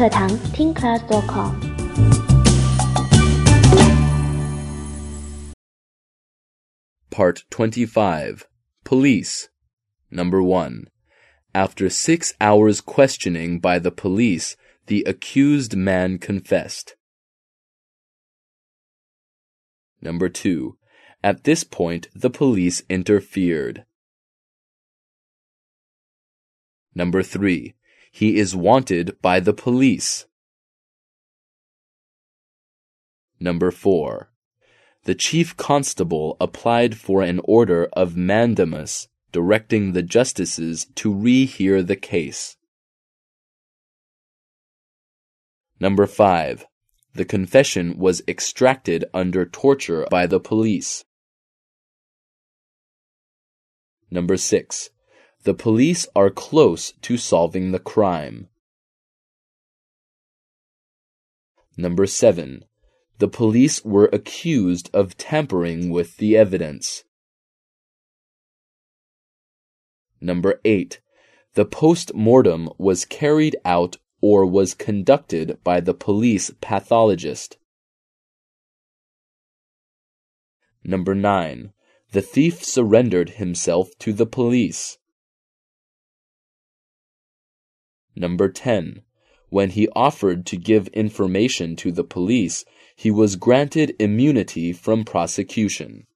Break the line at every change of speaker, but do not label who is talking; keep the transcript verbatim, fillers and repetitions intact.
课堂 听 class dot com。
Part twenty-five. Police. Number one. After six hours questioning by the police, the accused man confessed. Number two. At this point, the police interfered. Number three. He is wanted by the police. Number four. The chief constable applied for an order of mandamus directing the justices to rehear the case. Number five. The confession was extracted under torture by the police. Number six. The police are close to solving the crime. Number seven. The police were accused of tampering with the evidence. Number eight. The post-mortem was carried out or was conducted by the police pathologist. Number nine. The thief surrendered himself to the police. Number ten. When he offered to give information to the police, he was granted immunity from prosecution.